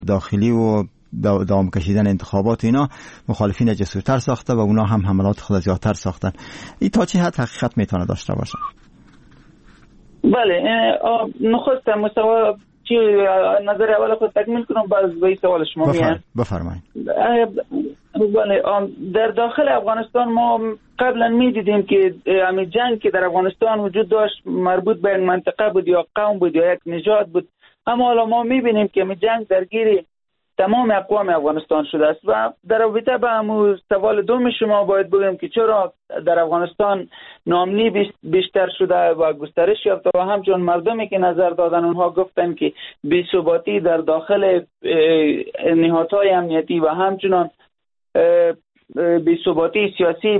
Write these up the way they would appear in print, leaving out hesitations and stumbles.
داخلی و دوام کشیدن انتخابات اینا مخالفین جسورتر ساخته و اونا هم حملات خود زیادتر ساختن. این تا چه حد حقیقت میتونه داشته باشه؟ بله، نخست مستوى چی نظر اول خود تکمیل کنم باز به سوال شما میام. بفرمایید. بله، در داخل افغانستان ما قبلا میدیدیم که همین جنگ که در افغانستان وجود داشت مربوط به یک منطقه بود یا قوم بود یا یک نژاد بود، اما حالا ما میبینیم که همین جنگ درگیر تمام اقوام افغانستان شده است و در رابطه با همون سوال دوم شما باید بگم که چرا در افغانستان ناامنی بیشتر شده و گسترش یافته و همچنین مردمی که نظر دادن اونها گفتن که بی‌ثباتی در داخل نهادهای امنیتی و همچنین بی‌ثباتی سیاسی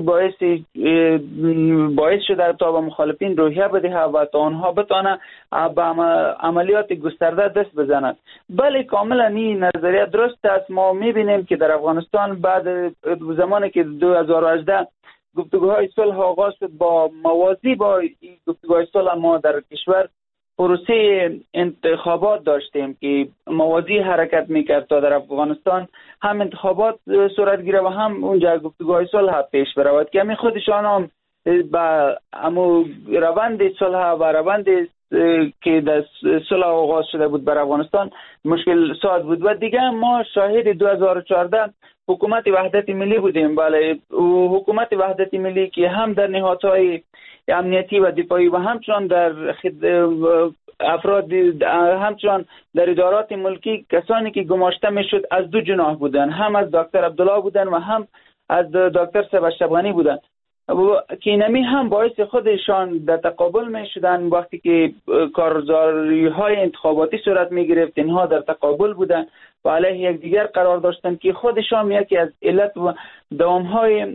باعث شده تا به مخالفین روحیه بده و تا آنها بتانه به عملیات گسترده دست بزنند. بله، کاملا این نظریه درست است. ما میبینیم که در افغانستان بعد زمانی که 2018 گفتگوهای صلح آغاز شد، با موازی با این گفتگوهای صلح ما در کشور پروسه انتخابات داشتیم که موازی حرکت میکرد تا در افغانستان هم انتخابات صورت گیره و هم اونجا گفتگوهای صلح پیش برود که همین خودشان هم با امو روند صلح و روند که در صلح آغاز شده بود بر افغانستان مشکل ساز بود. و دیگه ما شاهد 2014 حکومت وحدت ملی بودیم. بله، حکومت وحدت ملی که هم در نهادهای امنیتی و دفاعی و همچنان در افراد همچنان در ادارات ملکی کسانی که گماشته میشد از دو جناح بودن، هم از دکتر عبدالله بودن و هم از دکتر شبانی بودن که اینمی هم باعث خودشان در تقابل می شدن. وقتی که کارزاری های انتخاباتی صورت می گرفت اینها در تقابل بودن و علیه یک دیگر قرار داشتن که خودشان یکی از علت و دوام های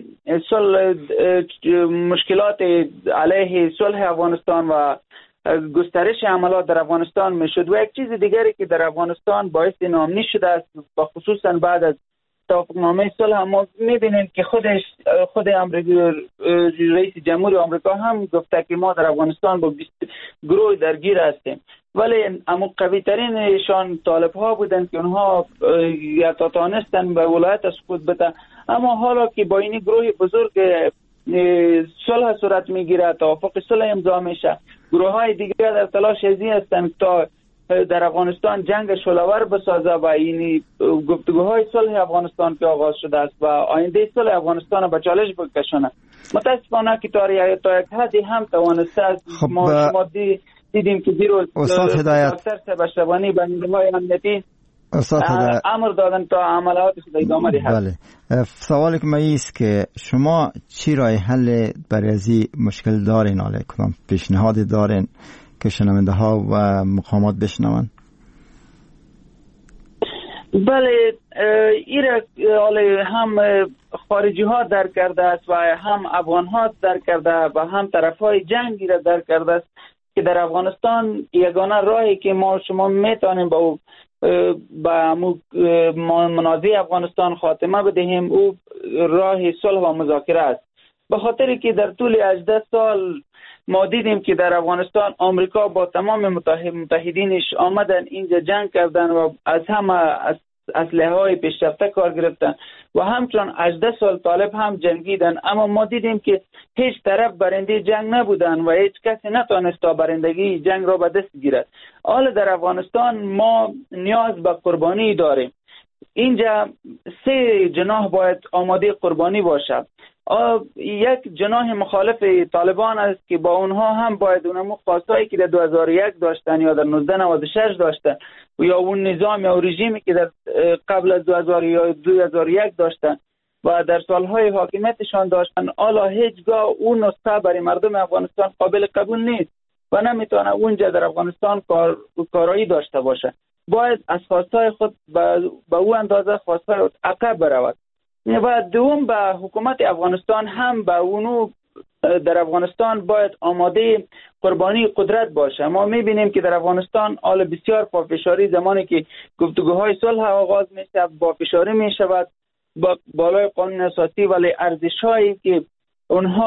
مشکلات علیه صلح افغانستان و گسترش عملات در افغانستان می شد. و یک چیز دیگری که در افغانستان باعث ناامنی شده است و خصوصا بعد از توافقنامه صلح ما می‌بینیم که خود رئیس جمهور آمریکا هم گفته که ما در افغانستان با 20 گروه درگیر هستیم، ولی اما قوی ترینشان طالب ها بودن که اونها یا تانستن به ولایت سقوط بده. اما حالا که با این گروه بزرگ صلح صورت میگیره، توافق صلح امضا میشه، گروه های دیگر در تلاش ازی هستن تا در افغانستان جنگ شلوار بسازه و این گفتگوهای صلح افغانستان که آغاز شده است و آینده صلح افغانستان به چالش بکشونه. متاسفانه که تا یک حدی هم توانسته است. ما شما دیدیم که دیروز دکتر شبانی به نیروهای امنیتی امر دادن تا عملیاتش ادامه دهد. بله، سوالی که من است که شما چی راه حل برای از این مشکل دارین؟ حالا کدام پیشنهادی دارین که شنونده ها و مقامات بشنون؟ بله، ایره هم خارجی ها در کرده است و هم افغان ها در کرده و هم طرف های جنگی را در کرده است که در افغانستان یگانه راهی که ما شما میتونیم با منازع افغانستان خاتمه بدهیم او راه صلح و مذاکره است. به خاطری که در طول 18 سال ما دیدیم که در افغانستان آمریکا با تمام متحدینش آمدن اینجا جنگ کردن و از همه اسلحه های پیشرفته کار گرفتن و همچنان 18 سال طالب هم جنگیدن، اما ما دیدیم که هیچ طرف برنده جنگ نبودن و هیچ کسی نتوانست تا برندگی جنگ را به دست گیرد. حالا در افغانستان ما نیاز به قربانی داریم. اینجا 3 جناح باید آماده قربانی باشد. یک جناح مخالف طالبان است که با اونها هم باید اونمو خواستایی که در 2001 داشتن یا در 1996 داشتن یا اون نظام یا رژیمی که در قبل از 2001 داشتن و در سالهای حاکمیتشان داشتن، حالا هیچگاه اون نسخه برای مردم افغانستان قابل قبول نیست و نمیتونه اونجا در افغانستان کارایی داشته باشه. باید از خواستای خود به او اندازه خواستای عقب برود. و دوم به حکومت افغانستان هم به اونو در افغانستان باید آماده قربانی قدرت باشه. ما میبینیم که در افغانستان حال بسیار پافشاری زمانی که گفتگوهای صلح آغاز میشه با فشاری میشود با بالای قانون اساسی، ولی ارزش‌هایی که اونها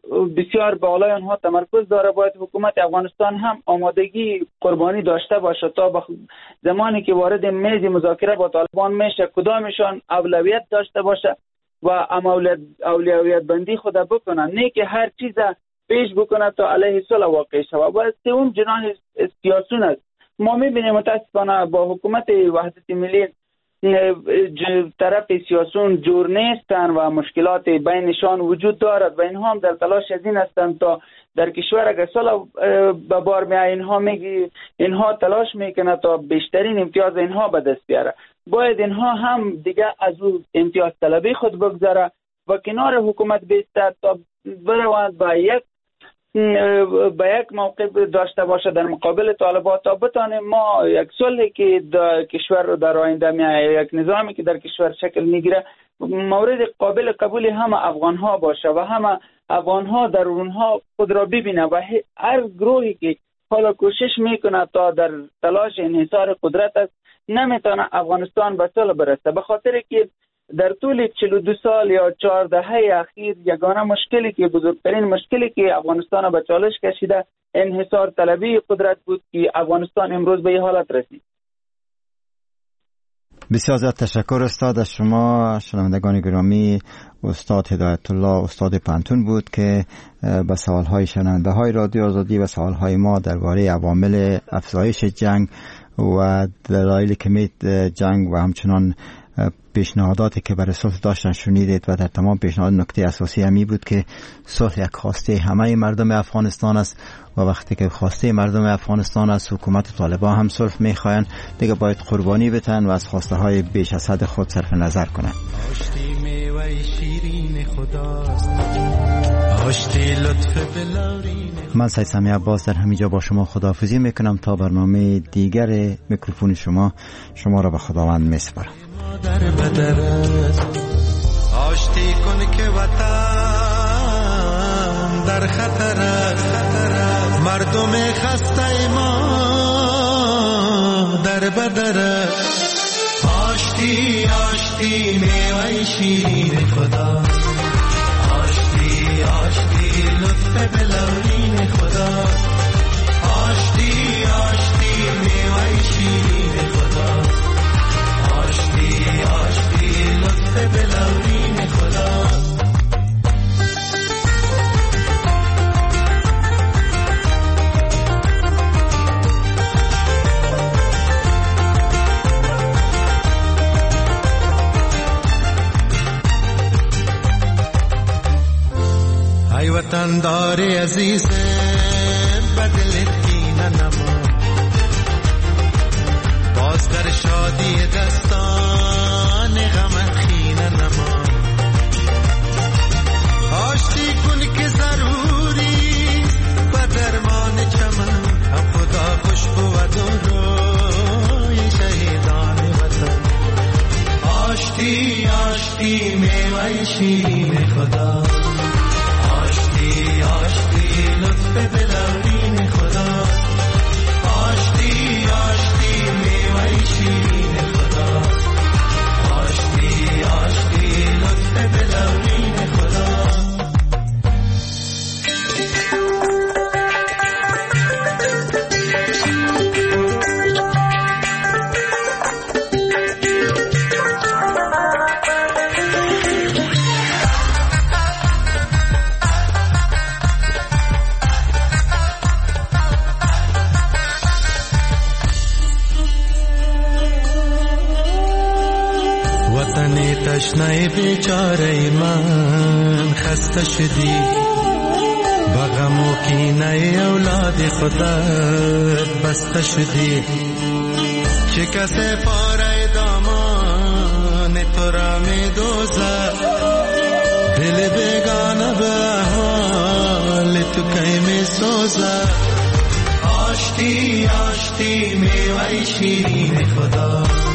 بسیار بالای آنها تمرکز داره. باید حکومت افغانستان هم آمادگی قربانی داشته باشه تا زمانی که وارد میز مذاکره با طالبان میشه کدامشان اولویت داشته باشه و اولویت بندی خود بکنن، نه که هر چیز پیش بکنه تا علیه صلح واقع شود. و سوم جناح سیاسون است. ما میبینیم متاسفانه با حکومت وحدت ملی طرف سیاسون جور نیستن و مشکلات بینشان وجود دارد و اینها هم در تلاش از این هستند تا در کشور اگر صلح به بار میآید اینها تلاش میکنه تا بیشترین امتیاز اینها به دست بیاره. باید اینها هم دیگه از اون امتیاز طلبی خود بگذاره و کنار حکومت بیسته تا بروند به یک موقع داشته باشه در مقابل طالبان تا بتانیم ما یک صلحی که کشور رو در آینده میآید، یک نظامی که در کشور شکل میگیره مورد قابل قبول همه افغان ها باشه و همه افغان ها در اونها خود را ببینه و هر گروهی که حالا کوشش میکنه تا در تلاش انحصار قدرت است نمیتونه افغانستان به صلح برسه، به خاطر که در طول 42 سال یا 4 دهه اخیر یگانه مشکلی که بزرگترین مشکلی که افغانستان به چالش کشیده انحصار طلبی قدرت بود که افغانستان امروز به این حالت رسید. بسیار زیاد تشکر استاد از شما. شنوندگان گرامی، استاد هدایت الله استاد پانتون بود که به سوالهای شنونده های رادیو آزادی و سوالهای ما درباره عوامل افزایش جنگ و دلایل کمی جنگ و همچنان پیشنهاداتی که برای صلح داشتن شنیدید و در تمام پیشنهاد نکته اساسی همی بود که صلح یک خواسته همه مردم افغانستان است و وقتی که خواسته مردم افغانستان است حکومت طالبان هم صلح میخواین دیگه باید قربانی بتن و از خواسته های بیش از حد خود صرف نظر کنن. من سید سمیع عباس در همینجا با شما خداحافظی میکنم تا برنامه دیگر میکروفون شما را به خداوند میسپارم. در بدرت آشتی کن که وطن در خطر است، مردم خسته ما در بدرت. آشتی آشتی میوه شیرین خدا، آشتی آشتی لطف بلورین خدا، آشتی آشتی میوه شیرین خدا، آشتی آشتی لطف بلورین خدا. ای وطن دار عزیز بدلت کینه نما، باز در شادی دستان غمت خینه نما. آشتی کن که ضروری و درمان چمن، هم خدا خوش بود و روی شهیدان وطن. آشتی آشتی میوه شیرین خدا، آشتی آشتی لطف بلورین خدا، آشتی آشتی میوه شیرین خدا، آشتی آشتی لطف بلورین خدا. تشنه بیچاره من خسته شدی، با غم و کینه اولاد خودت بسته شدی. چه کسی پاره دامان تو را می دوزد، دل بیگانه به حال تو کی می سوزد. آشتی آشتی میوه شیرین خدا،